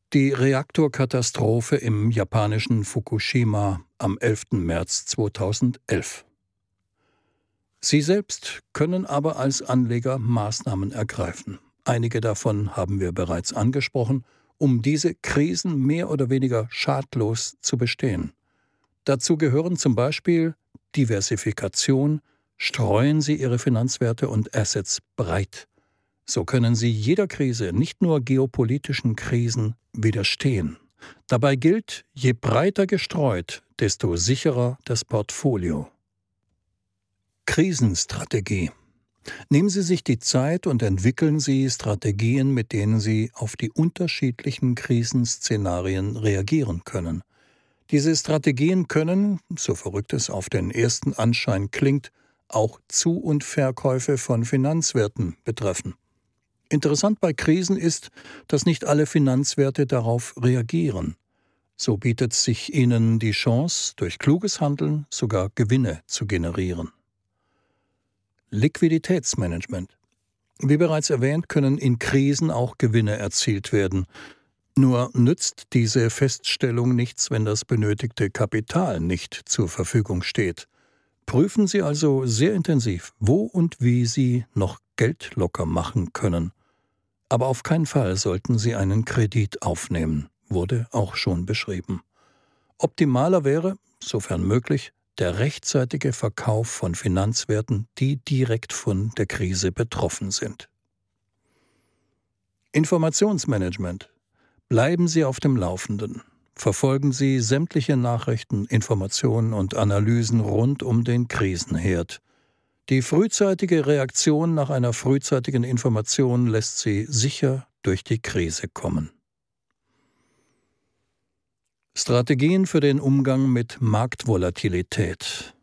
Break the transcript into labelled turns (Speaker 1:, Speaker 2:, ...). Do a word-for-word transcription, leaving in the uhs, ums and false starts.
Speaker 1: Die Reaktorkatastrophe im japanischen Fukushima am elften März zweitausendelf. Sie selbst können aber als Anleger Maßnahmen ergreifen. Einige davon haben wir bereits angesprochen, um diese Krisen mehr oder weniger schadlos zu bestehen. Dazu gehören zum Beispiel Diversifikation, streuen Sie Ihre Finanzwerte und Assets breit. So können Sie jeder Krise, nicht nur geopolitischen Krisen, widerstehen. Dabei gilt, je breiter gestreut, desto sicherer das Portfolio. Krisenstrategie. Nehmen Sie sich die Zeit und entwickeln Sie Strategien, mit denen Sie auf die unterschiedlichen Krisenszenarien reagieren können. Diese Strategien können, so verrückt es auf den ersten Anschein klingt, auch Zu- und Verkäufe von Finanzwerten betreffen. Interessant bei Krisen ist, dass nicht alle Finanzwerte darauf reagieren. So bietet sich ihnen die Chance, durch kluges Handeln sogar Gewinne zu generieren. Liquiditätsmanagement. Wie bereits erwähnt, können in Krisen auch Gewinne erzielt werden. Nur nützt diese Feststellung nichts, wenn das benötigte Kapital nicht zur Verfügung steht. Prüfen Sie also sehr intensiv, wo und wie Sie noch Geld locker machen können. Aber auf keinen Fall sollten Sie einen Kredit aufnehmen, wurde auch schon beschrieben. Optimaler wäre, sofern möglich, der rechtzeitige Verkauf von Finanzwerten, die direkt von der Krise betroffen sind. Informationsmanagement. Bleiben Sie auf dem Laufenden. Verfolgen Sie sämtliche Nachrichten, Informationen und Analysen rund um den Krisenherd. Die frühzeitige Reaktion nach einer frühzeitigen Information lässt Sie sicher durch die Krise kommen. Strategien für den Umgang mit Marktvolatilität.